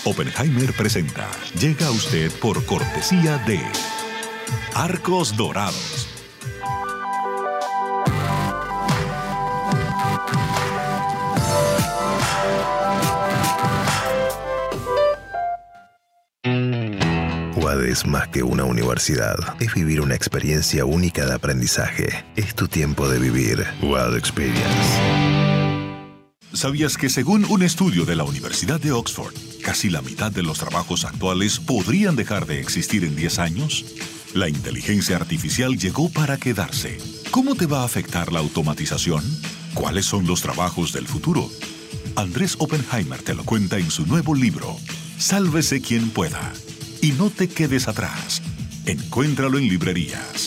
Oppenheimer presenta. Llega a usted por cortesía de Arcos Dorados. UAD es más que una universidad. Es vivir una experiencia única de aprendizaje. Es tu tiempo de vivir. UAD Experience. ¿Sabías que según un estudio de la Universidad de Oxford, casi la mitad de los trabajos actuales podrían dejar de existir en 10 años? La inteligencia artificial llegó para quedarse. ¿Cómo te va a afectar la automatización? ¿Cuáles son los trabajos del futuro? Andrés Oppenheimer te lo cuenta en su nuevo libro, Sálvese quien pueda. Y no te quedes atrás. Encuéntralo en librerías.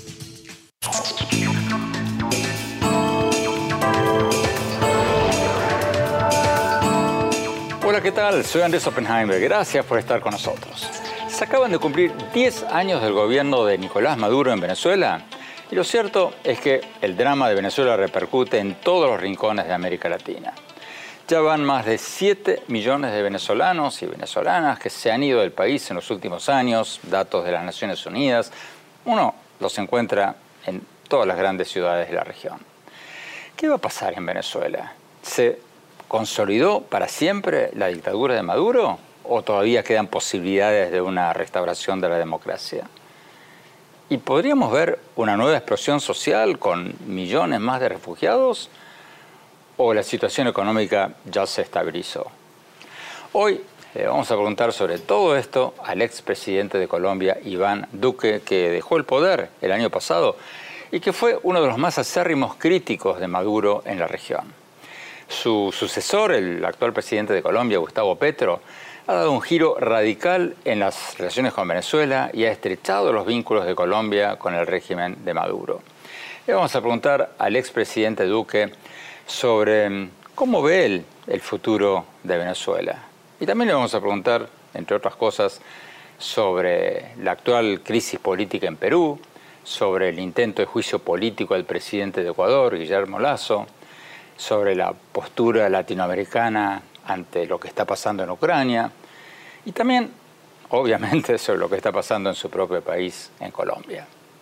Hola, ¿qué tal? Soy Andrés Oppenheimer. Gracias por estar con nosotros. Se acaban de cumplir 10 años del gobierno de Nicolás Maduro en Venezuela. Y lo cierto es que el drama de Venezuela repercute en todos los rincones de América Latina. Ya van más de 7 millones de venezolanos y venezolanas que se han ido del país en los últimos años, datos de las Naciones Unidas. Uno los encuentra en todas las grandes ciudades de la región. ¿Qué va a pasar en Venezuela? ¿Se consolidó para siempre la dictadura de Maduro o todavía quedan posibilidades de una restauración de la democracia? ¿Y podríamos ver una nueva explosión social con millones más de refugiados? ¿O la situación económica ya se estabilizó? Hoy le vamos a preguntar sobre todo esto al expresidente de Colombia, Iván Duque, que dejó el poder el año pasado y que fue uno de los más acérrimos críticos de Maduro en la región. Su sucesor, el actual presidente de Colombia, Gustavo Petro, ha dado un giro radical en las relaciones con Venezuela y ha estrechado los vínculos de Colombia con el régimen de Maduro. Le vamos a preguntar al expresidente Duque sobre cómo ve él el futuro de Venezuela. Y también le vamos a preguntar, entre otras cosas, sobre la actual crisis política en Perú, sobre el intento de juicio político del presidente de Ecuador, Guillermo Lasso, sobre la postura latinoamericana ante lo que está pasando en Ucrania y también, obviamente, sobre lo que está pasando en su propio país, en Colombia.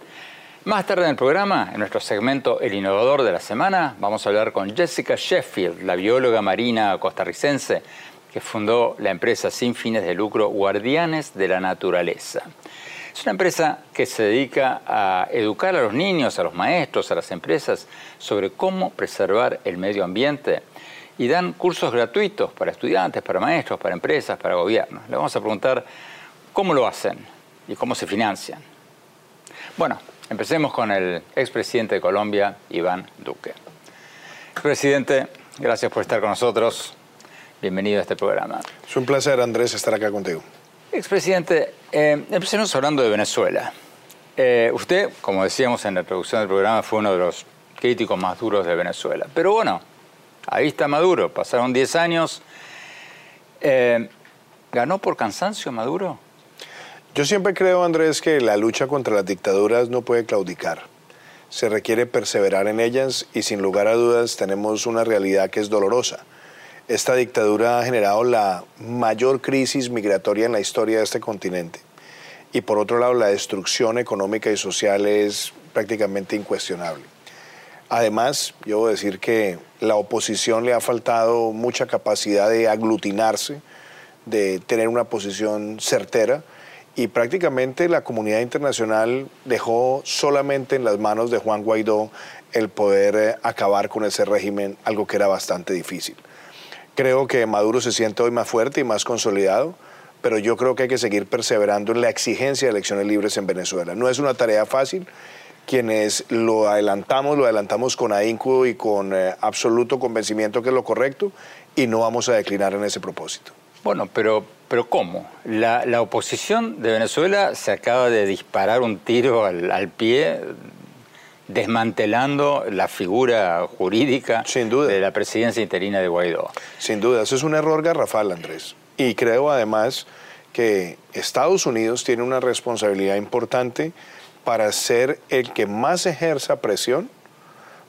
Más tarde en el programa, en nuestro segmento El Innovador de la Semana, vamos a hablar con Jessica Sheffield, la bióloga marina costarricense que fundó la empresa sin fines de lucro Guardianes de la Naturaleza. Es una empresa que se dedica a educar a los niños, a los maestros, a las empresas sobre cómo preservar el medio ambiente y dan cursos gratuitos para estudiantes, para maestros, para empresas, para gobiernos. Le vamos a preguntar cómo lo hacen y cómo se financian. Bueno, empecemos con el expresidente de Colombia, Iván Duque. Presidente, gracias por estar con nosotros. Bienvenido a este programa. Es un placer, Andrés, estar acá contigo. Expresidente, empecemos hablando de Venezuela. Usted, como decíamos en la introducción del programa, fue uno de los críticos más duros de Venezuela. Pero bueno, ahí está Maduro. Pasaron 10 años. ¿Ganó por cansancio Maduro? Yo siempre creo, Andrés, que la lucha contra las dictaduras no puede claudicar. Se requiere perseverar en ellas y sin lugar a dudas tenemos una realidad que es dolorosa. Esta dictadura ha generado la mayor crisis migratoria en la historia de este continente. Y por otro lado, la destrucción económica y social es prácticamente incuestionable. Además, yo voy a decir que la oposición le ha faltado mucha capacidad de aglutinarse, de tener una posición certera, y prácticamente la comunidad internacional dejó solamente en las manos de Juan Guaidó el poder acabar con ese régimen, algo que era bastante difícil. Creo que Maduro se siente hoy más fuerte y más consolidado, pero yo creo que hay que seguir perseverando en la exigencia de elecciones libres en Venezuela. No es una tarea fácil. Quienes lo adelantamos con ahínco y con absoluto convencimiento que es lo correcto y no vamos a declinar en ese propósito. Bueno, pero ¿cómo? La oposición de Venezuela se acaba de disparar un tiro al pie, desmantelando la figura jurídica de la presidencia interina de Guaidó. Sin duda, eso es un error garrafal, Andrés. Y creo además que Estados Unidos tiene una responsabilidad importante para ser el que más ejerza presión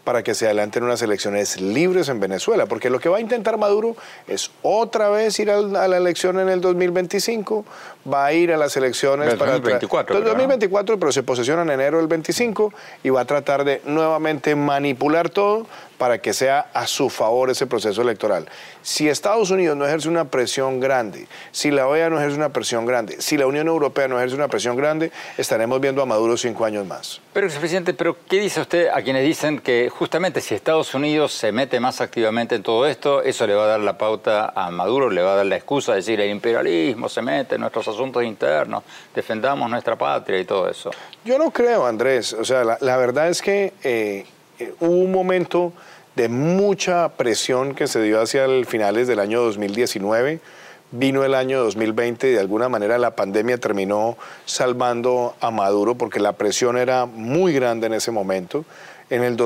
para que se adelanten unas elecciones libres en Venezuela, porque lo que va a intentar Maduro es otra vez ir a la elección en el 2025, va a ir a las elecciones para 2024, 2024, pero se posesiona en enero del 25 y va a tratar de nuevamente manipular todo para que sea a su favor ese proceso electoral. Si Estados Unidos no ejerce una presión grande, si la OEA no ejerce una presión grande, si la Unión Europea no ejerce una presión grande, estaremos viendo a Maduro 5 años más. Pero, expresidente, ¿pero qué dice usted a quienes dicen que justamente si Estados Unidos se mete más activamente en todo esto, eso le va a dar la pauta a Maduro, le va a dar la excusa de decir el imperialismo se mete en nuestros asuntos internos, defendamos nuestra patria y todo eso? Yo no creo, Andrés. O sea, la verdad es que hubo un momento de mucha presión que se dio hacia finales del año 2019, vino el año 2020 y de alguna manera la pandemia terminó salvando a Maduro porque la presión era muy grande en ese momento. En el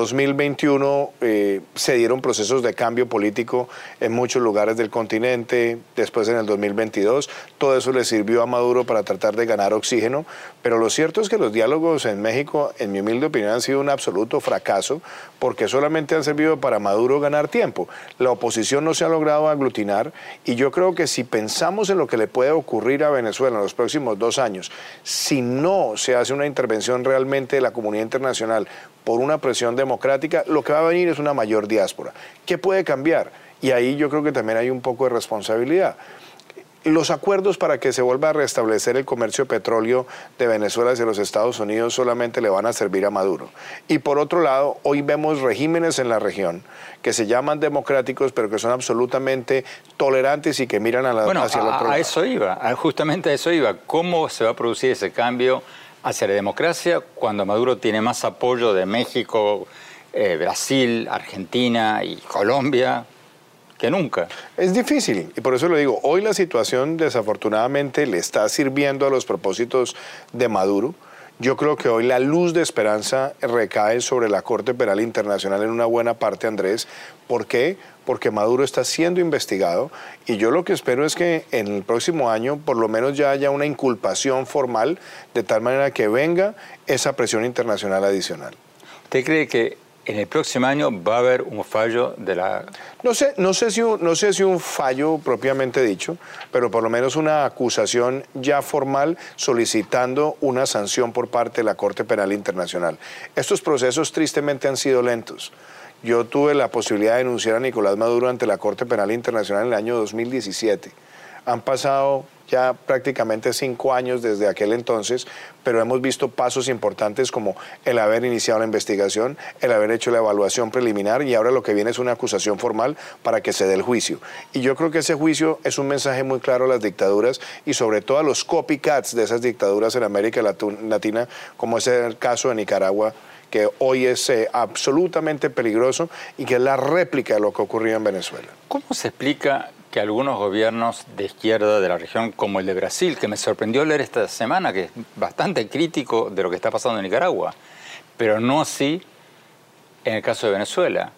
2021 se dieron procesos de cambio político en muchos lugares del continente, después en el 2022, todo eso le sirvió a Maduro para tratar de ganar oxígeno, pero lo cierto es que los diálogos en México, en mi humilde opinión, han sido un absoluto fracaso porque solamente han servido para Maduro ganar tiempo. La oposición no se ha logrado aglutinar y yo creo que si pensamos en lo que le puede ocurrir a Venezuela en los próximos 2 años, si no se hace una intervención realmente de la comunidad internacional por una presión democrática, lo que va a venir es una mayor diáspora. ¿Qué puede cambiar? Y ahí yo creo que también hay un poco de responsabilidad. Los acuerdos para que se vuelva a restablecer el comercio de petróleo de Venezuela hacia los Estados Unidos solamente le van a servir a Maduro. Y por otro lado, hoy vemos regímenes en la región que se llaman democráticos, pero que son absolutamente tolerantes y que miran hacia el otro lado. Eso iba, justamente a eso iba. ¿Cómo se va a producir ese cambio hacia la democracia cuando Maduro tiene más apoyo de México, Brasil, Argentina y Colombia que nunca? Es difícil y por eso lo digo, hoy la situación desafortunadamente le está sirviendo a los propósitos de Maduro. Yo creo que hoy la luz de esperanza recae sobre la Corte Penal Internacional en una buena parte, Andrés. ¿Por qué? Porque Maduro está siendo investigado y yo lo que espero es que en el próximo año por lo menos ya haya una inculpación formal de tal manera que venga esa presión internacional adicional. ¿Usted cree que en el próximo año va a haber un fallo de la...? No sé si un fallo propiamente dicho, pero por lo menos una acusación ya formal solicitando una sanción por parte de la Corte Penal Internacional. Estos procesos tristemente han sido lentos. Yo tuve la posibilidad de denunciar a Nicolás Maduro ante la Corte Penal Internacional en el año 2017. Han pasado ya prácticamente 5 años desde aquel entonces, pero hemos visto pasos importantes como el haber iniciado la investigación, el haber hecho la evaluación preliminar y ahora lo que viene es una acusación formal para que se dé el juicio. Y yo creo que ese juicio es un mensaje muy claro a las dictaduras y sobre todo a los copycats de esas dictaduras en América Latina, como es el caso de Nicaragua, que hoy es absolutamente peligroso y que es la réplica de lo que ocurrió en Venezuela. ¿Cómo se explica que algunos gobiernos de izquierda de la región, como el de Brasil, que me sorprendió leer esta semana, que es bastante crítico de lo que está pasando en Nicaragua, pero no así en el caso de Venezuela?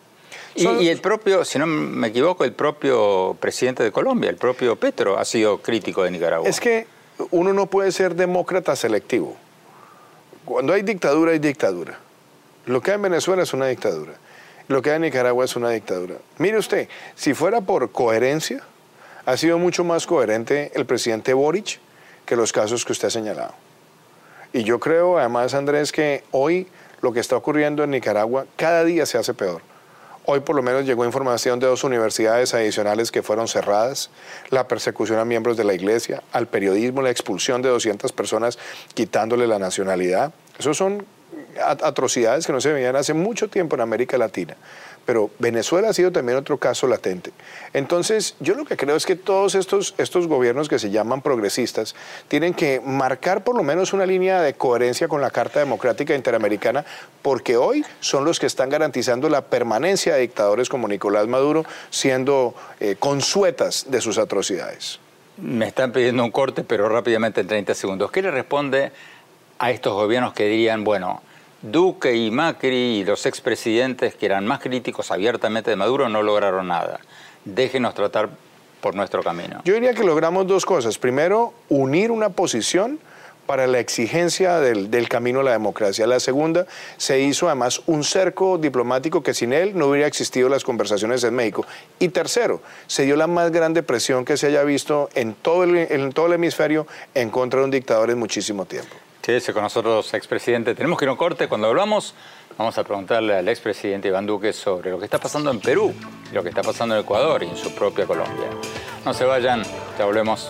Y el propio, si no me equivoco, el propio presidente de Colombia, el propio Petro, ha sido crítico de Nicaragua. Es que uno no puede ser demócrata selectivo. Cuando hay dictadura, hay dictadura. Lo que hay en Venezuela es una dictadura. Lo que hay en Nicaragua es una dictadura. Mire usted, si fuera por coherencia, ha sido mucho más coherente el presidente Boric que los casos que usted ha señalado. Y yo creo, además, Andrés, que hoy lo que está ocurriendo en Nicaragua cada día se hace peor. Hoy por lo menos llegó información de 2 universidades adicionales que fueron cerradas, la persecución a miembros de la iglesia, al periodismo, la expulsión de 200 personas quitándole la nacionalidad. Esos son atrocidades que no se veían hace mucho tiempo en América Latina. Pero Venezuela ha sido también otro caso latente. Entonces, yo lo que creo es que todos estos gobiernos que se llaman progresistas tienen que marcar por lo menos una línea de coherencia con la Carta Democrática Interamericana, porque hoy son los que están garantizando la permanencia de dictadores como Nicolás Maduro, siendo consuetas de sus atrocidades. Me están pidiendo un corte, pero rápidamente en 30 segundos. ¿Qué le responde a estos gobiernos que dirían, bueno, Duque y Macri y los expresidentes que eran más críticos abiertamente de Maduro no lograron nada? Déjenos tratar por nuestro camino. Yo diría que logramos 2 cosas. Primero, unir una posición para la exigencia del camino a la democracia. La segunda, se hizo además un cerco diplomático que sin él no hubiera existido las conversaciones en México. Y tercero, se dio la más grande presión que se haya visto en todo el hemisferio en contra de un dictador en muchísimo tiempo. Quédese con nosotros, expresidente. Tenemos que ir a un corte. Cuando volvamos, vamos a preguntarle al expresidente Iván Duque sobre lo que está pasando en Perú, lo que está pasando en Ecuador y en su propia Colombia. No se vayan, ya volvemos.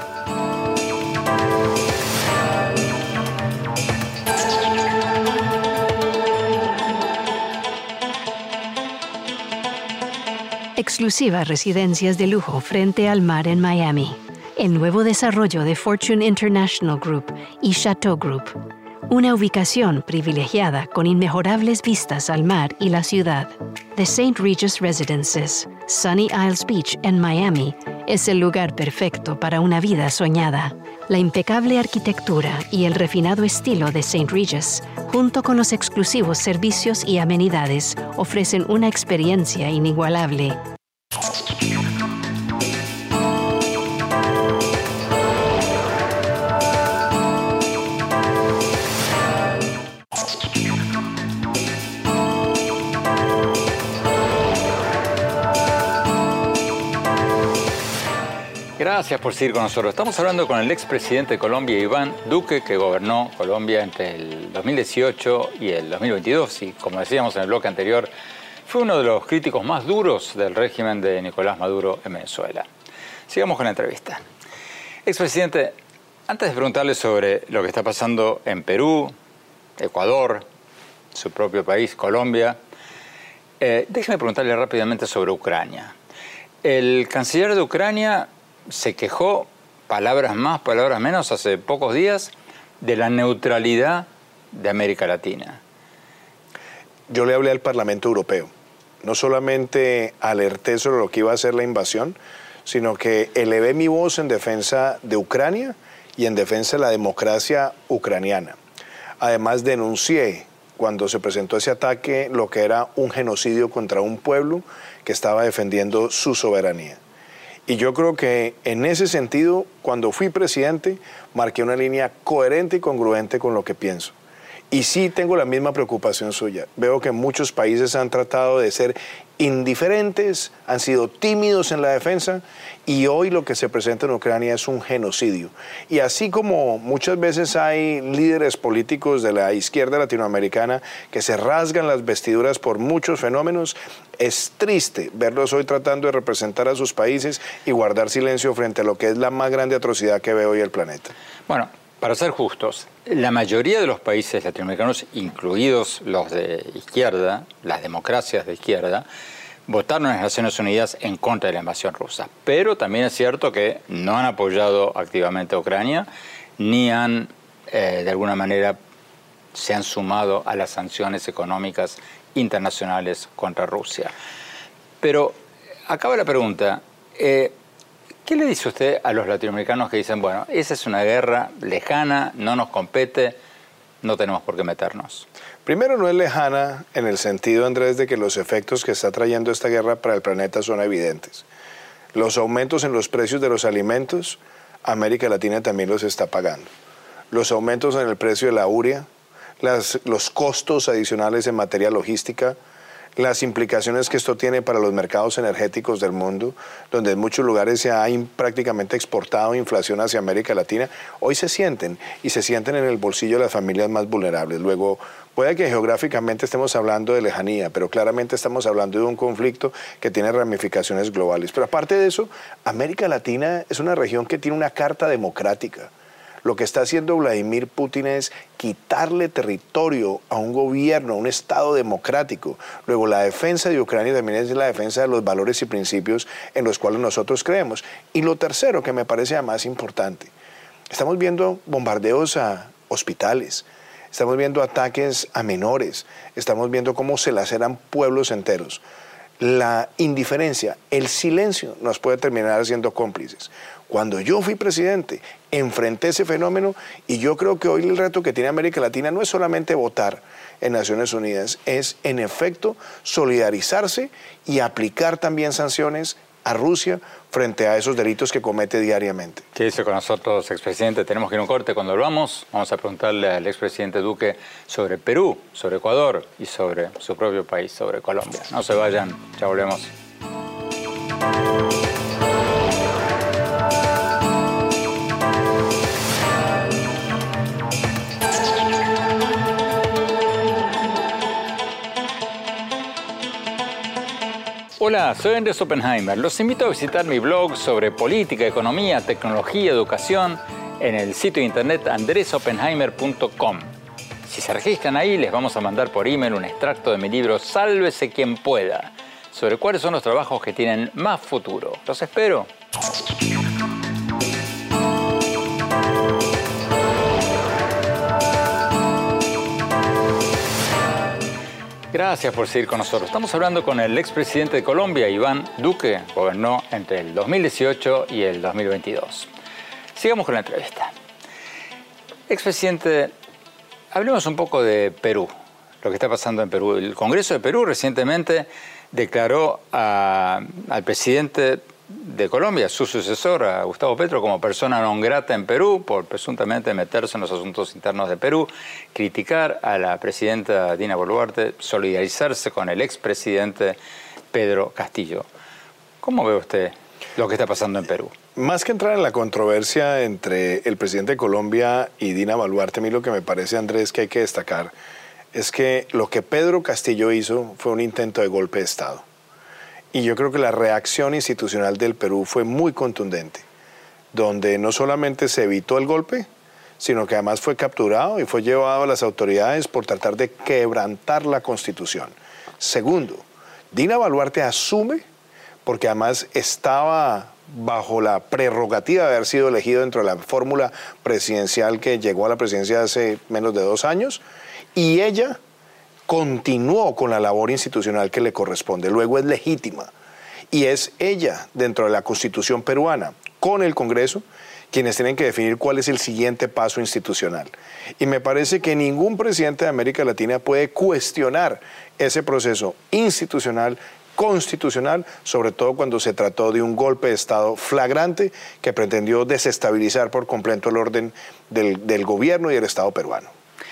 Exclusivas residencias de lujo frente al mar en Miami. El nuevo desarrollo de Fortune International Group y Chateau Group. Una ubicación privilegiada con inmejorables vistas al mar y la ciudad. The St. Regis Residences, Sunny Isles Beach en Miami, es el lugar perfecto para una vida soñada. La impecable arquitectura y el refinado estilo de St. Regis, junto con los exclusivos servicios y amenidades, ofrecen una experiencia inigualable. Gracias por seguir con nosotros. Estamos hablando con el expresidente de Colombia, Iván Duque, que gobernó Colombia entre el 2018 y el 2022. Y como decíamos en el bloque anterior, fue uno de los críticos más duros del régimen de Nicolás Maduro en Venezuela. Sigamos con la entrevista. Expresidente, antes de preguntarle sobre lo que está pasando en Perú, Ecuador, su propio país, Colombia, déjeme preguntarle rápidamente sobre Ucrania. El canciller de Ucrania se quejó, palabras más, palabras menos, hace pocos días, de la neutralidad de América Latina. Yo le hablé al Parlamento Europeo. No solamente alerté sobre lo que iba a ser la invasión, sino que elevé mi voz en defensa de Ucrania y en defensa de la democracia ucraniana. Además, denuncié, cuando se presentó ese ataque, lo que era un genocidio contra un pueblo que estaba defendiendo su soberanía. Y yo creo que en ese sentido, cuando fui presidente, marqué una línea coherente y congruente con lo que pienso. Y sí tengo la misma preocupación suya. Veo que muchos países han tratado de ser indiferentes, han sido tímidos en la defensa, y hoy lo que se presenta en Ucrania es un genocidio. Y así como muchas veces hay líderes políticos de la izquierda latinoamericana que se rasgan las vestiduras por muchos fenómenos, es triste verlos hoy tratando de representar a sus países y guardar silencio frente a lo que es la más grande atrocidad que ve hoy el planeta. Bueno, para ser justos, la mayoría de los países latinoamericanos, incluidos los de izquierda, las democracias de izquierda, votaron en las Naciones Unidas en contra de la invasión rusa. Pero también es cierto que no han apoyado activamente a Ucrania, ni han, de alguna manera, se han sumado a las sanciones económicas internacionales contra Rusia. Pero acaba la pregunta. ¿Qué le dice usted a los latinoamericanos que dicen, bueno, esa es una guerra lejana, no nos compete, no tenemos por qué meternos? Primero, no es lejana en el sentido, Andrés, de que los efectos que está trayendo esta guerra para el planeta son evidentes. Los aumentos en los precios de los alimentos, América Latina también los está pagando. Los aumentos en el precio de la urea, los costos adicionales en materia logística, las implicaciones que esto tiene para los mercados energéticos del mundo, donde en muchos lugares se ha prácticamente exportado inflación hacia América Latina, hoy se sienten, y se sienten en el bolsillo de las familias más vulnerables. Luego, puede que geográficamente estemos hablando de lejanía, pero claramente estamos hablando de un conflicto que tiene ramificaciones globales. Pero aparte de eso, América Latina es una región que tiene una carta democrática. Lo que está haciendo Vladimir Putin es quitarle territorio a un gobierno, a un Estado democrático. Luego, la defensa de Ucrania también es la defensa de los valores y principios en los cuales nosotros creemos. Y lo tercero, que me parece más importante, estamos viendo bombardeos a hospitales, estamos viendo ataques a menores, estamos viendo cómo se laceran pueblos enteros. La indiferencia, el silencio nos puede terminar siendo cómplices. Cuando yo fui presidente, enfrenté ese fenómeno, y yo creo que hoy el reto que tiene América Latina no es solamente votar en Naciones Unidas, es en efecto solidarizarse y aplicar también sanciones a Rusia frente a esos delitos que comete diariamente. ¿Qué dice con nosotros, expresidente? Tenemos que ir a un corte. Cuando volvamos, vamos a preguntarle al expresidente Duque sobre Perú, sobre Ecuador y sobre su propio país, sobre Colombia. No se vayan, ya volvemos. Hola, soy Andrés Oppenheimer. Los invito a visitar mi blog sobre política, economía, tecnología, educación en el sitio de internet andresoppenheimer.com. Si se registran ahí, les vamos a mandar por email un extracto de mi libro Sálvese quien pueda, sobre cuáles son los trabajos que tienen más futuro. Los espero. Gracias por seguir con nosotros. Estamos hablando con el expresidente de Colombia, Iván Duque, gobernó entre el 2018 y el 2022. Sigamos con la entrevista. Expresidente, hablemos un poco de Perú, lo que está pasando en Perú. El Congreso de Perú recientemente declaró al presidente de Colombia, su sucesor, a Gustavo Petro, como persona non grata en Perú por presuntamente meterse en los asuntos internos de Perú, criticar a la presidenta Dina Boluarte, solidarizarse con el expresidente Pedro Castillo. ¿Cómo ve usted lo que está pasando en Perú? Más que entrar en la controversia entre el presidente de Colombia y Dina Boluarte, a mí lo que me parece, Andrés, que hay que destacar es que lo que Pedro Castillo hizo fue un intento de golpe de Estado. Y yo creo que la reacción institucional del Perú fue muy contundente, donde no solamente se evitó el golpe, sino que además fue capturado y fue llevado a las autoridades por tratar de quebrantar la Constitución. Segundo, Dina Boluarte asume, porque además estaba bajo la prerrogativa de haber sido elegido dentro de la fórmula presidencial que llegó a la presidencia hace menos de 2 años, y ella continuó con la labor institucional que le corresponde. Luego es legítima. Y es ella, dentro de la Constitución peruana, con el Congreso, quienes tienen que definir cuál es el siguiente paso institucional. Y me parece que ningún presidente de América Latina puede cuestionar ese proceso institucional, constitucional, sobre todo cuando se trató de un golpe de Estado flagrante que pretendió desestabilizar por completo el orden del gobierno y del Estado peruano.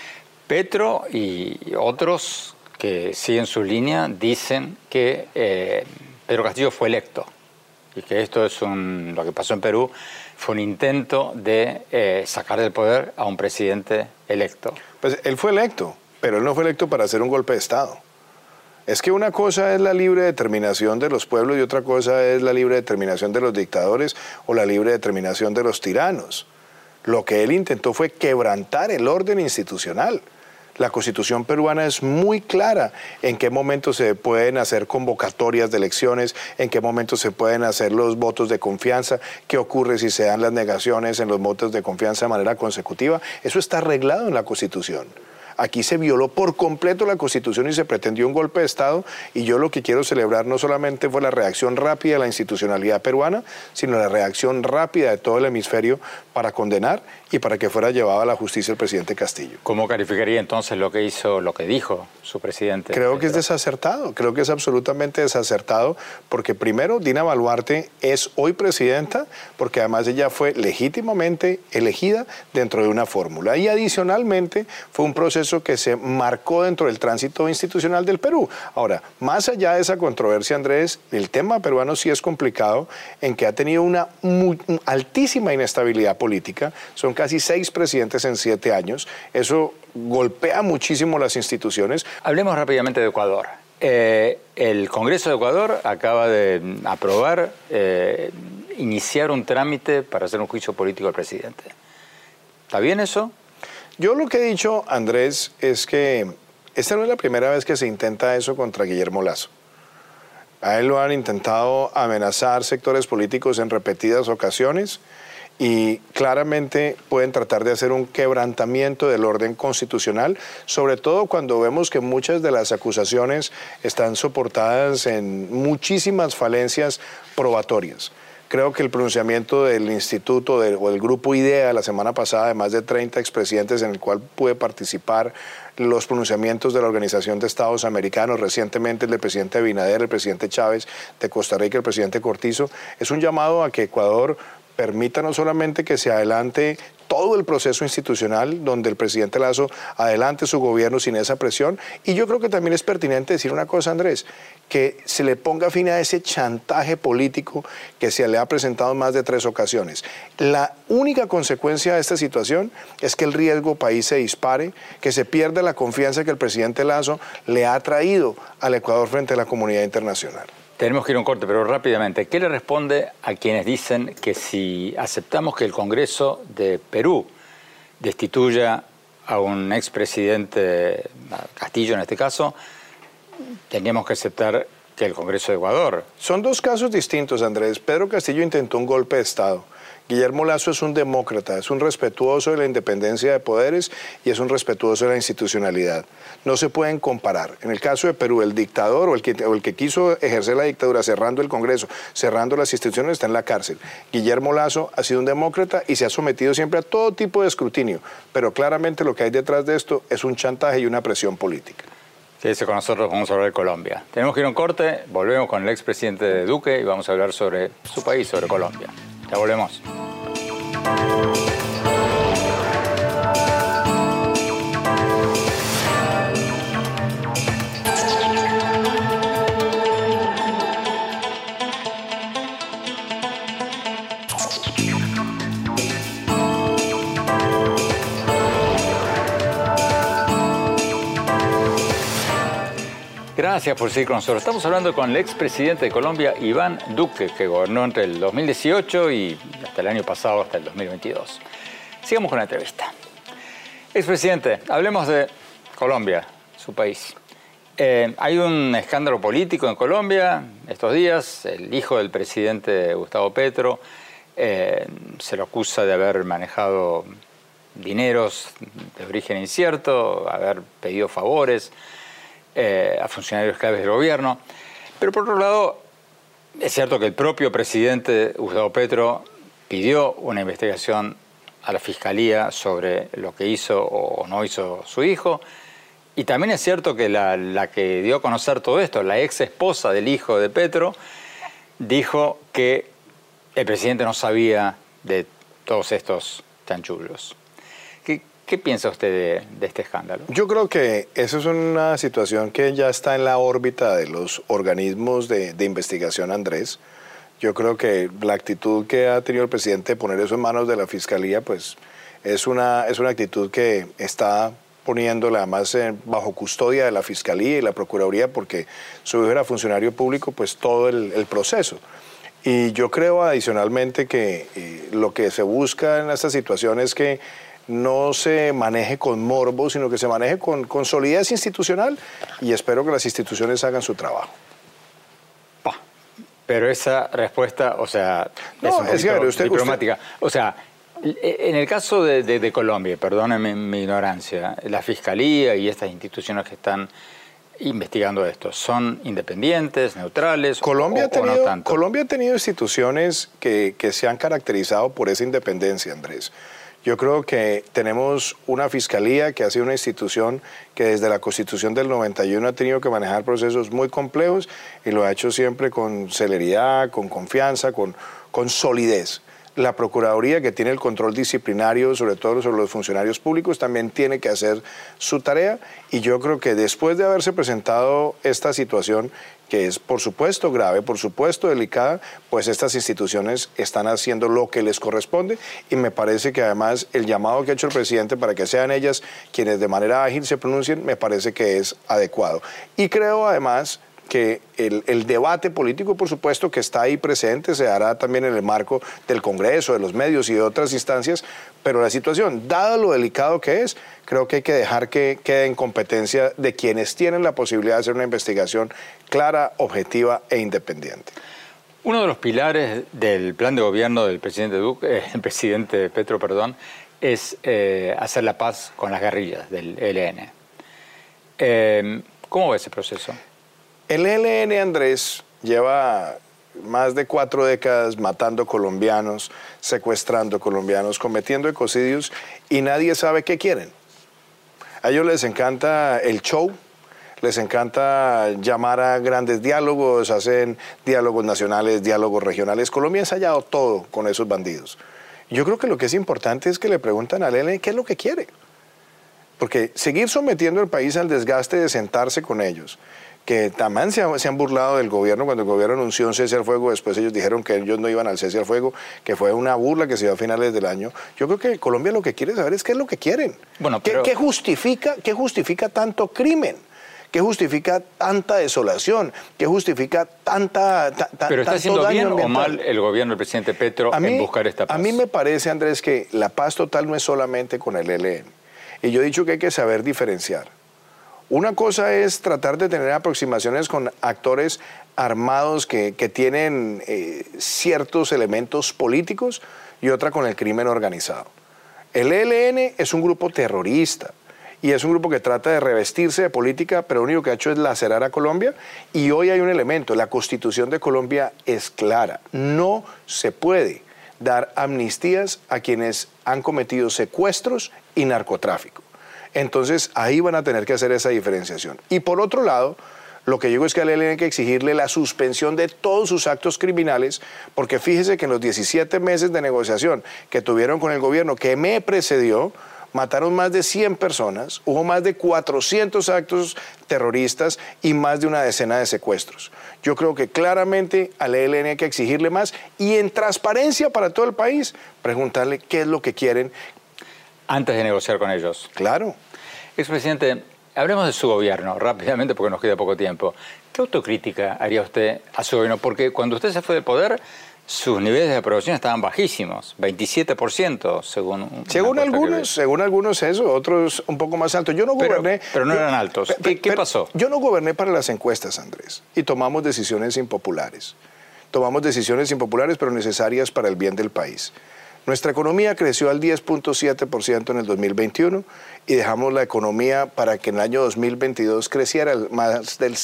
Petro y otros que siguen su línea dicen que Pedro Castillo fue electo y que esto es lo que pasó en Perú fue un intento de sacar del poder a un presidente electo. Pues él fue electo, pero él no fue electo para hacer un golpe de Estado. Es que una cosa es la libre determinación de los pueblos y otra cosa es la libre determinación de los dictadores o la libre determinación de los tiranos. Lo que él intentó fue quebrantar el orden institucional. La Constitución peruana es muy clara en qué momento se pueden hacer convocatorias de elecciones, en qué momento se pueden hacer los votos de confianza, qué ocurre si se dan las negaciones en los votos de confianza de manera consecutiva. Eso está arreglado en la Constitución. Aquí se violó por completo la Constitución y se pretendió un golpe de Estado, y yo lo que quiero celebrar no solamente fue la reacción rápida de la institucionalidad peruana, sino la reacción rápida de todo el hemisferio para condenar y para que fuera llevado a la justicia el presidente Castillo. ¿Cómo calificaría entonces lo que hizo, lo que dijo su presidente? Creo que es desacertado, creo que es absolutamente desacertado, porque primero Dina Boluarte es hoy presidenta porque además ella fue legítimamente elegida dentro de una fórmula, y adicionalmente fue un proceso que se marcó dentro del tránsito institucional del Perú. Ahora, más allá de esa controversia, Andrés, el tema peruano sí es complicado, en que ha tenido una altísima inestabilidad política. Son casi 6 presidentes en 7 años. Eso golpea muchísimo las instituciones. Hablemos rápidamente de Ecuador. El Congreso de Ecuador acaba de aprobar iniciar un trámite para hacer un juicio político al presidente. ¿Está bien eso? Yo lo que he dicho, Andrés, es que esta no es la primera vez que se intenta eso contra Guillermo Lasso. A él lo han intentado amenazar sectores políticos en repetidas ocasiones y claramente pueden tratar de hacer un quebrantamiento del orden constitucional, sobre todo cuando vemos que muchas de las acusaciones están soportadas en muchísimas falencias probatorias. Creo que el pronunciamiento del instituto o del grupo IDEA la semana pasada de más de 30 expresidentes en el cual pude participar, los pronunciamientos de la Organización de Estados Americanos, recientemente el del presidente Abinader, el presidente Chávez de Costa Rica, el presidente Cortizo, es un llamado a que Ecuador permita no solamente que se adelante todo el proceso institucional donde el presidente Lasso adelante su gobierno sin esa presión, y yo creo que también es pertinente decir una cosa, Andrés, que se le ponga fin a ese chantaje político que se le ha presentado en más de 3 ocasiones. La única consecuencia de esta situación es que el riesgo país se dispare, que se pierda la confianza que el presidente Lasso le ha traído al Ecuador frente a la comunidad internacional. Tenemos que ir a un corte, pero rápidamente, ¿qué le responde a quienes dicen que si aceptamos que el Congreso de Perú destituya a un expresidente, Castillo en este caso, tendríamos que aceptar que el Congreso de Ecuador? Son 2 casos distintos, Andrés. Pedro Castillo intentó un golpe de Estado. Guillermo Lasso es un demócrata, es un respetuoso de la independencia de poderes y es un respetuoso de la institucionalidad. No se pueden comparar. En el caso de Perú, el dictador o el que quiso ejercer la dictadura cerrando el Congreso, cerrando las instituciones, está en la cárcel. Guillermo Lasso ha sido un demócrata y se ha sometido siempre a todo tipo de escrutinio, pero claramente lo que hay detrás de esto es un chantaje y una presión política. Quédese con nosotros, vamos a hablar de Colombia. Tenemos que ir a un corte, volvemos con el expresidente de Duque y vamos a hablar sobre su país, sobre Colombia. Ya volvemos. Gracias por seguir con nosotros. Estamos hablando con el expresidente de Colombia, Iván Duque, que gobernó entre el 2018 y hasta el año pasado, hasta el 2022. Sigamos con la entrevista. Expresidente, hablemos de Colombia, su país. Hay un escándalo político en Colombia estos días. El hijo del presidente Gustavo Petro se lo acusa de haber manejado dineros de origen incierto, haber pedido favores a funcionarios claves del gobierno. Pero por otro lado, es cierto que el propio presidente Gustavo Petro pidió una investigación a la Fiscalía sobre lo que hizo o no hizo su hijo. Y también es cierto que la que dio a conocer todo esto, la ex esposa del hijo de Petro, dijo que el presidente no sabía de todos estos chanchullos. ¿Qué piensa usted de este escándalo? Yo creo que esa es una situación que ya está en la órbita de los organismos de investigación, Andrés. Yo creo que la actitud que ha tenido el presidente de poner eso en manos de la Fiscalía, pues es una actitud que está poniéndola además bajo custodia de la Fiscalía y la Procuraduría, porque su hijo era funcionario público, pues todo el proceso. Y yo creo adicionalmente que lo que se busca en esta situación es que no se maneje con morbo, sino que se maneje con solidez institucional, y espero que las instituciones hagan su trabajo. Pero esa respuesta, o sea, no, es un poquito diplomática. O sea, en el caso de Colombia, perdónenme mi ignorancia, la Fiscalía y estas instituciones que están investigando esto, ¿son independientes, neutrales o no tanto? Colombia ha tenido instituciones que se han caracterizado por esa independencia, Andrés. Yo creo que tenemos una Fiscalía que ha sido una institución que desde la Constitución del 91 ha tenido que manejar procesos muy complejos y lo ha hecho siempre con celeridad, con confianza, con solidez. La Procuraduría, que tiene el control disciplinario, sobre todo sobre los funcionarios públicos, también tiene que hacer su tarea, y yo creo que después de haberse presentado esta situación, que es por supuesto grave, por supuesto delicada, pues estas instituciones están haciendo lo que les corresponde, y me parece que además el llamado que ha hecho el presidente para que sean ellas quienes de manera ágil se pronuncien, me parece que es adecuado. Y creo además que el debate político, por supuesto, que está ahí presente, se hará también en el marco del Congreso, de los medios y de otras instancias, pero la situación, dado lo delicado que es, creo que hay que dejar que quede en competencia de quienes tienen la posibilidad de hacer una investigación clara, objetiva e independiente. Uno de los pilares del plan de gobierno del presidente el presidente Petro, es hacer la paz con las guerrillas del ELN. ¿Cómo va ese proceso? El ELN, Andrés, lleva más de 4 décadas matando colombianos, secuestrando colombianos, cometiendo ecocidios y nadie sabe qué quieren. A ellos les encanta el show, les encanta llamar a grandes diálogos, hacen diálogos nacionales, diálogos regionales. Colombia ha ensayado todo con esos bandidos. Yo creo que lo que es importante es que le preguntan al ELN qué es lo que quiere. Porque seguir sometiendo al país al desgaste de sentarse con ellos, que también se han burlado del gobierno cuando el gobierno anunció un cese al fuego, después ellos dijeron que ellos no iban al cese al fuego, que fue una burla que se dio a finales del año. Yo creo que Colombia lo que quiere saber es qué es lo que quieren. Bueno, pero... ¿Qué justifica tanto crimen? ¿Qué justifica tanta desolación? ¿Qué justifica Pero está haciendo bien o mal el gobierno del presidente Petro en buscar esta paz? A mí me parece, Andrés, que la paz total no es solamente con el ELN. Y yo he dicho que hay que saber diferenciar. Una cosa es tratar de tener aproximaciones con actores armados que tienen ciertos elementos políticos y otra con el crimen organizado. El ELN es un grupo terrorista y es un grupo que trata de revestirse de política, pero lo único que ha hecho es lacerar a Colombia. Y hoy hay un elemento, la Constitución de Colombia es clara. No se puede dar amnistías a quienes han cometido secuestros y narcotráfico. Entonces, ahí van a tener que hacer esa diferenciación. Y por otro lado, lo que digo es que al ELN hay que exigirle la suspensión de todos sus actos criminales, porque fíjese que en los 17 meses de negociación que tuvieron con el gobierno que me precedió, mataron más de 100 personas, hubo más de 400 actos terroristas y más de una decena de secuestros. Yo creo que claramente al ELN hay que exigirle más y en transparencia para todo el país, preguntarle qué es lo que quieren. Antes de negociar con ellos. Claro. Expresidente, hablemos de su gobierno rápidamente porque nos queda poco tiempo. ¿Qué autocrítica haría usted a su gobierno? Porque cuando usted se fue del poder, sus niveles de aprobación estaban bajísimos, 27% según algunos eso, otros un poco más altos. Yo no goberné... Pero no eran altos. ¿Qué pasó? Yo no goberné para las encuestas, Andrés, y tomamos decisiones impopulares. Tomamos decisiones impopulares pero necesarias para el bien del país. Nuestra economía creció al 10.7% en el 2021 y dejamos la economía para que en el año 2022 creciera más del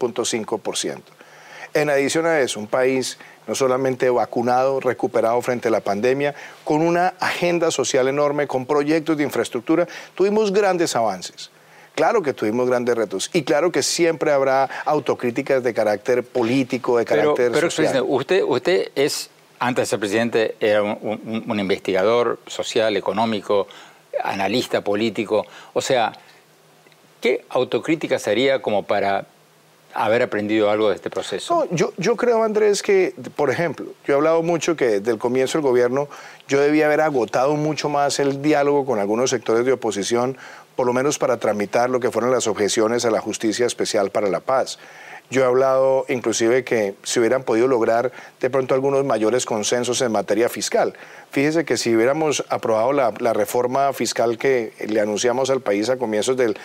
7.5%. En adición a eso, un país no solamente vacunado, recuperado frente a la pandemia, con una agenda social enorme, con proyectos de infraestructura, tuvimos grandes avances. Claro que tuvimos grandes retos y claro que siempre habrá autocríticas de carácter político, de carácter social. Pero usted es... Antes de ser presidente era un investigador social, económico, analista político. O sea, ¿qué autocrítica sería como para haber aprendido algo de este proceso? No, yo creo, Andrés, que, por ejemplo, yo he hablado mucho que desde el comienzo del gobierno yo debía haber agotado mucho más el diálogo con algunos sectores de oposición, por lo menos para tramitar lo que fueron las objeciones a la Justicia Especial para la Paz. Yo he hablado inclusive que se hubieran podido lograr de pronto algunos mayores consensos en materia fiscal. Fíjese que si hubiéramos aprobado la reforma fiscal que le anunciamos al país a comienzos del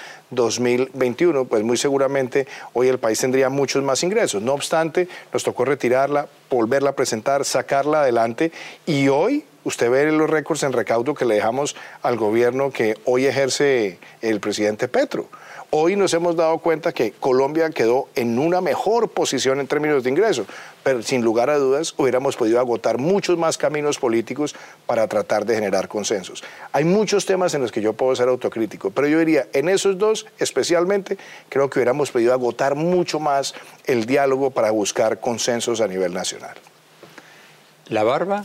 2021, pues muy seguramente hoy el país tendría muchos más ingresos. No obstante, nos tocó retirarla, volverla a presentar, sacarla adelante y hoy usted ve los récords en recaudo que le dejamos al gobierno que hoy ejerce el presidente Petro. Hoy nos hemos dado cuenta que Colombia quedó en una mejor posición en términos de ingresos, pero sin lugar a dudas hubiéramos podido agotar muchos más caminos políticos para tratar de generar consensos. Hay muchos temas en los que yo puedo ser autocrítico, pero yo diría, en esos dos especialmente, creo que hubiéramos podido agotar mucho más el diálogo para buscar consensos a nivel nacional. ¿La barba?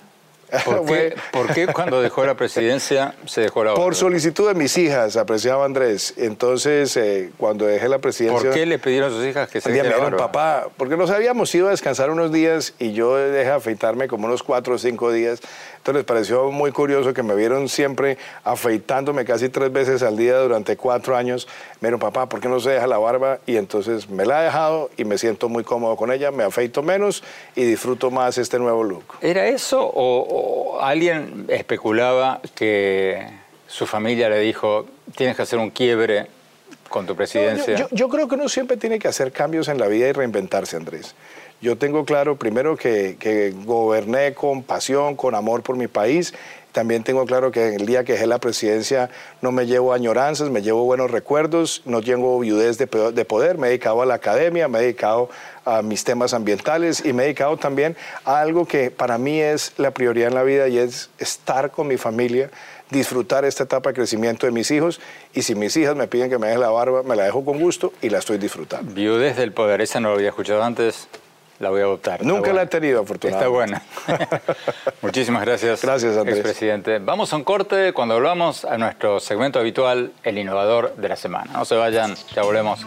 ¿Por qué cuando dejó la presidencia se dejó la barba? Por solicitud de mis hijas, apreciado Andrés. Entonces, cuando dejé la presidencia... ¿Por qué le pidieron a sus hijas que se deje la barba? Papá, porque nos habíamos ido a descansar unos días y yo dejé afeitarme como unos 4 o 5 días. Entonces les pareció muy curioso que me vieron siempre afeitándome casi 3 veces al día durante 4 años. Me dijeron, papá, ¿por qué no se deja la barba? Y entonces me la he dejado y me siento muy cómodo con ella, me afeito menos y disfruto más este nuevo look. ¿Era eso o alguien especulaba que su familia le dijo, tienes que hacer un quiebre con tu presidencia? No, yo creo que uno siempre tiene que hacer cambios en la vida y reinventarse, Andrés. Yo tengo claro, primero, que goberné con pasión, con amor por mi país. También tengo claro que el día que dejé la presidencia no me llevo añoranzas, me llevo buenos recuerdos, no llevo viudez de poder, me he dedicado a la academia, me he dedicado a mis temas ambientales y me he dedicado también a algo que para mí es la prioridad en la vida y es estar con mi familia, disfrutar esta etapa de crecimiento de mis hijos y si mis hijas me piden que me deje la barba, me la dejo con gusto y la estoy disfrutando. Viudez del poder, esa no lo había escuchado antes. La voy a adoptar. Nunca la he tenido, afortunadamente. Está buena. Muchísimas gracias. Gracias, Andrés. Expresidente. Vamos a un corte cuando volvamos a nuestro segmento habitual, el innovador de la semana. No se vayan, ya volvemos.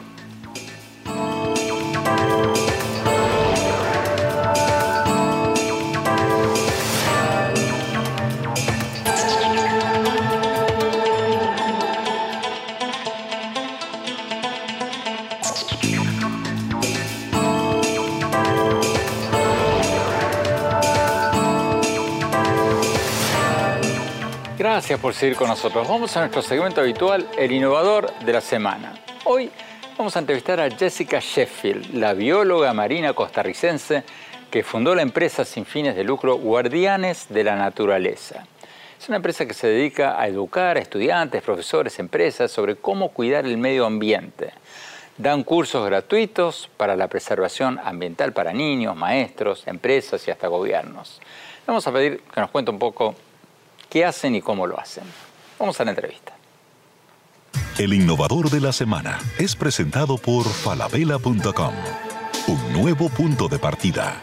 Gracias por seguir con nosotros. Vamos a nuestro segmento habitual, el innovador de la semana. Hoy vamos a entrevistar a Jessica Sheffield, la bióloga marina costarricense que fundó la empresa sin fines de lucro Guardianes de la Naturaleza. Es una empresa que se dedica a educar a estudiantes, profesores, empresas sobre cómo cuidar el medio ambiente. Dan cursos gratuitos para la preservación ambiental para niños, maestros, empresas y hasta gobiernos. Vamos a pedir que nos cuente un poco qué hacen y cómo lo hacen. Vamos a la entrevista. El innovador de la semana es presentado por falabella.com. Un nuevo punto de partida.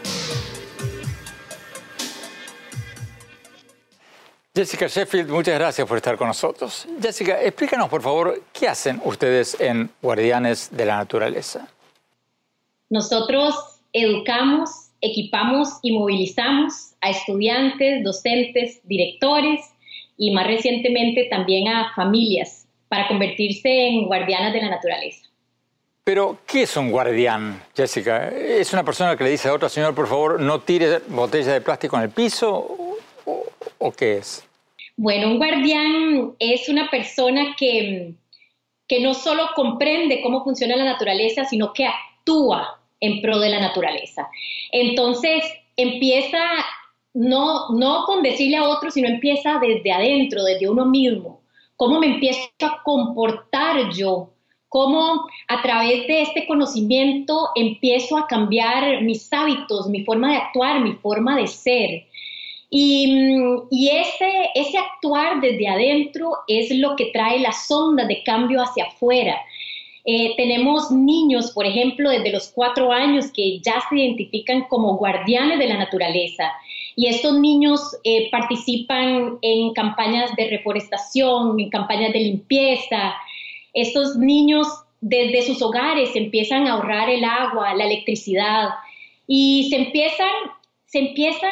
Jessica Sheffield, muchas gracias por estar con nosotros. Jessica, explícanos por favor, ¿qué hacen ustedes en Guardianes de la Naturaleza? Nosotros educamos, equipamos y movilizamos a estudiantes, docentes, directores y más recientemente también a familias para convertirse en guardianas de la naturaleza. Pero, ¿qué es un guardián, Jessica? ¿Es una persona que le dice a otro señor, por favor, no tire botellas de plástico en el piso? ¿O qué es? Bueno, un guardián es una persona que no solo comprende cómo funciona la naturaleza, sino que actúa en pro de la naturaleza. Entonces, empieza no con decirle a otro, sino empieza desde adentro, desde uno mismo. ¿Cómo me empiezo a comportar yo? ¿Cómo a través de este conocimiento empiezo a cambiar mis hábitos, mi forma de actuar, mi forma de ser? Y ese actuar desde adentro es lo que trae las ondas de cambio hacia afuera. Tenemos niños, por ejemplo, desde los 4 años que ya se identifican como guardianes de la naturaleza. Y estos niños participan en campañas de reforestación, en campañas de limpieza. Estos niños desde sus hogares empiezan a ahorrar el agua, la electricidad y se empiezan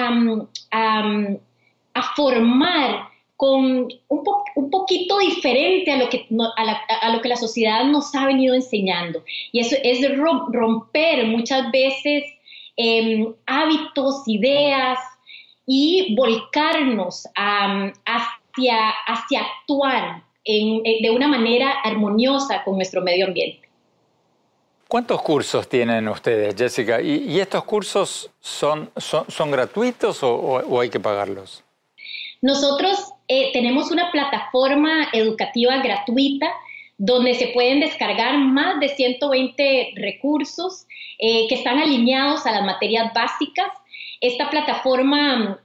a formar con un poquito diferente a lo que la sociedad nos ha venido enseñando. Y eso es romper muchas veces hábitos, ideas y volcarnos hacia actuar de una manera armoniosa con nuestro medio ambiente. ¿Cuántos cursos tienen ustedes, Jessica? ¿Y estos cursos son gratuitos o hay que pagarlos? Nosotros tenemos una plataforma educativa gratuita donde se pueden descargar más de 120 recursos que están alineados a las materias básicas. Esta plataforma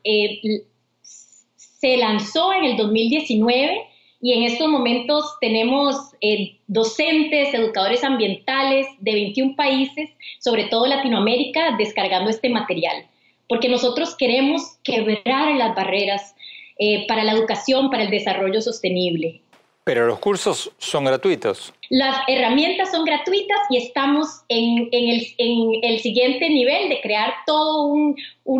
se lanzó en el 2019 y en estos momentos tenemos docentes, educadores ambientales de 21 países, sobre todo Latinoamérica, descargando este material. Porque nosotros queremos quebrar las barreras para la educación, para el desarrollo sostenible. Pero los cursos son gratuitos. Las herramientas son gratuitas y estamos en el siguiente nivel de crear todo un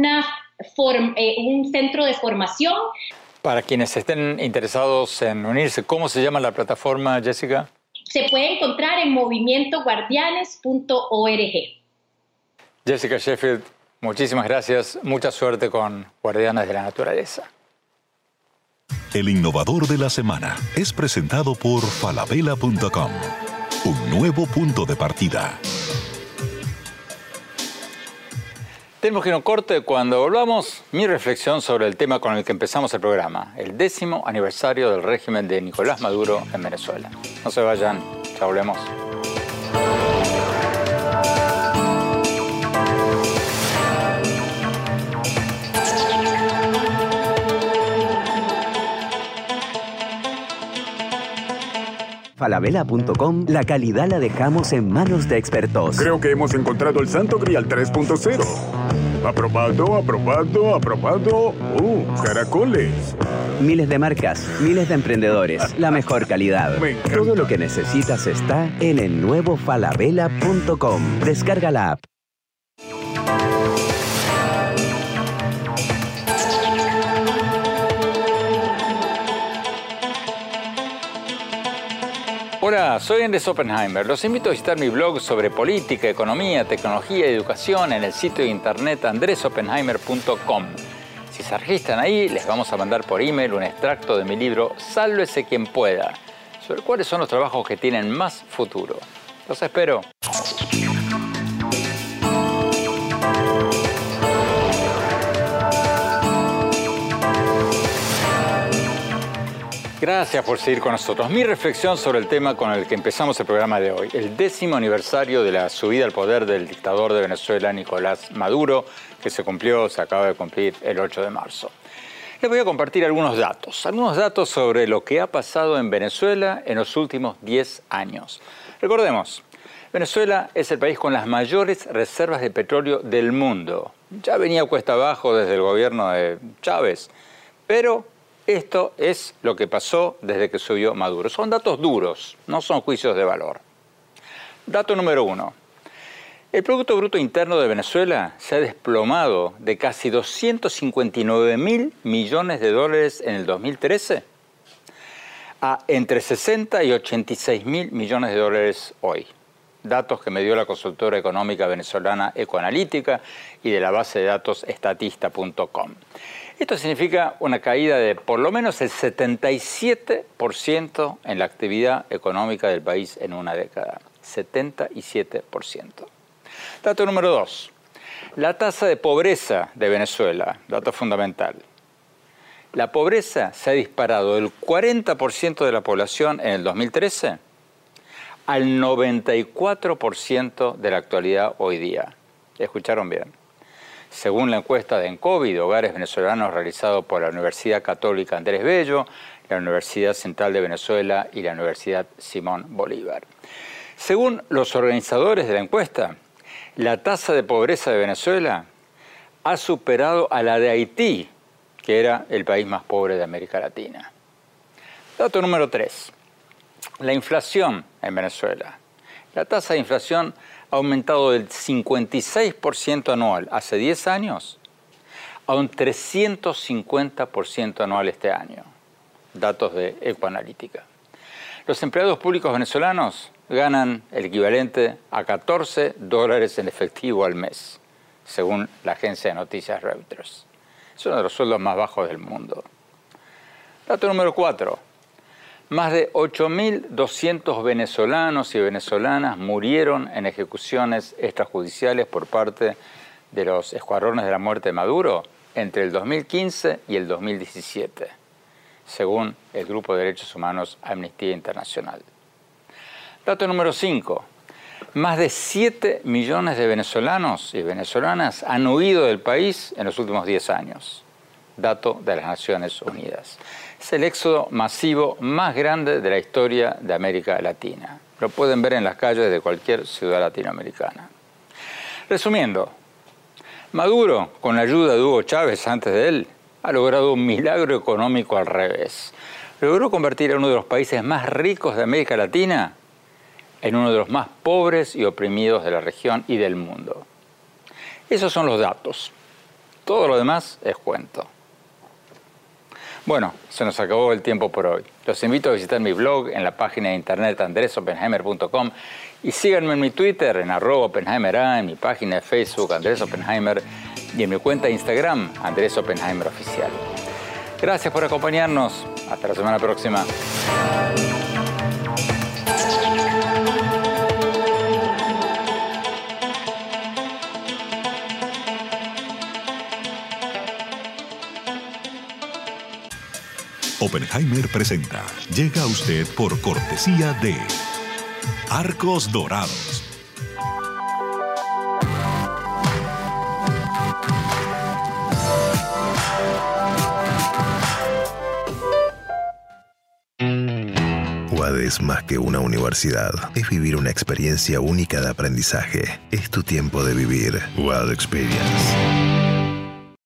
centro de formación. Para quienes estén interesados en unirse, ¿cómo se llama la plataforma, Jessica? Se puede encontrar en movimientoguardianes.org. Jessica Sheffield, muchísimas gracias. Mucha suerte con Guardianes de la Naturaleza. El innovador de la semana es presentado por falabella.com. Un nuevo punto de partida. Tenemos que ir a un corte. Cuando volvamos, mi reflexión sobre el tema con el que empezamos el programa, el 10º aniversario del régimen de Nicolás Maduro en Venezuela. No se vayan, ya volvemos. Falabella.com, la calidad la dejamos en manos de expertos. Creo que hemos encontrado el Santo Grial 3.0. Aprobado, aprobado, aprobado. Caracoles. Miles de marcas, miles de emprendedores, la mejor calidad. Me encanta. Todo lo que necesitas está en el nuevo Falabella.com. Descarga la app. Hola, soy Andrés Oppenheimer. Los invito a visitar mi blog sobre política, economía, tecnología y educación en el sitio de internet andresoppenheimer.com. Si se registran ahí, les vamos a mandar por email un extracto de mi libro Sálvese quien pueda, sobre cuáles son los trabajos que tienen más futuro. Los espero. Gracias por seguir con nosotros. Mi reflexión sobre el tema con el que empezamos el programa de hoy, el 10º aniversario de la subida al poder del dictador de Venezuela, Nicolás Maduro, que se acaba de cumplir el 8 de marzo. Les voy a compartir algunos datos sobre lo que ha pasado en Venezuela en los últimos 10 años. Recordemos, Venezuela es el país con las mayores reservas de petróleo del mundo. Ya venía cuesta abajo desde el gobierno de Chávez, pero esto es lo que pasó desde que subió Maduro. Son datos duros, no son juicios de valor. Dato número 1. El Producto Bruto Interno de Venezuela se ha desplomado de casi 259.000 millones de dólares en el 2013 a entre 60 y 86.000 millones de dólares hoy. Datos que me dio la consultora económica venezolana Ecoanalítica y de la base de datos estatista.com. Esto significa una caída de por lo menos el 77% en la actividad económica del país en una década. 77%. Dato número 2. La tasa de pobreza de Venezuela, dato fundamental. La pobreza se ha disparado del 40% de la población en el 2013 al 94% de la actualidad hoy día. ¿Escucharon bien? Según la encuesta de Encovi de hogares venezolanos realizado por la Universidad Católica Andrés Bello, la Universidad Central de Venezuela y la Universidad Simón Bolívar. Según los organizadores de la encuesta, la tasa de pobreza de Venezuela ha superado a la de Haití, que era el país más pobre de América Latina. Dato número 3. La inflación en Venezuela. La tasa de inflación ha aumentado del 56% anual hace 10 años a un 350% anual este año. Datos de Ecoanalítica. Los empleados públicos venezolanos ganan el equivalente a $14 en efectivo al mes, según la agencia de noticias Reuters. Es uno de los sueldos más bajos del mundo. Dato número 4. Más de 8.200 venezolanos y venezolanas murieron en ejecuciones extrajudiciales por parte de los escuadrones de la muerte de Maduro entre el 2015 y el 2017, según el Grupo de Derechos Humanos Amnistía Internacional. Dato número 5. Más de 7 millones de venezolanos y venezolanas han huido del país en los últimos 10 años. Dato de las Naciones Unidas. Es el éxodo masivo más grande de la historia de América Latina. Lo pueden ver en las calles de cualquier ciudad latinoamericana. Resumiendo, Maduro, con la ayuda de Hugo Chávez antes de él, ha logrado un milagro económico al revés. Logró convertir a uno de los países más ricos de América Latina en uno de los más pobres y oprimidos de la región y del mundo. Esos son los datos. Todo lo demás es cuento. Bueno, se nos acabó el tiempo por hoy. Los invito a visitar mi blog en la página de internet andresoppenheimer.com y síganme en mi Twitter en @OppenheimerA, en mi página de Facebook Andrés Oppenheimer y en mi cuenta de Instagram Andrés Oppenheimer Oficial. Gracias por acompañarnos. Hasta la semana próxima. Oppenheimer presenta. Llega a usted por cortesía de Arcos Dorados. UAD es más que una universidad. Es vivir una experiencia única de aprendizaje. Es tu tiempo de vivir. UAD Experience.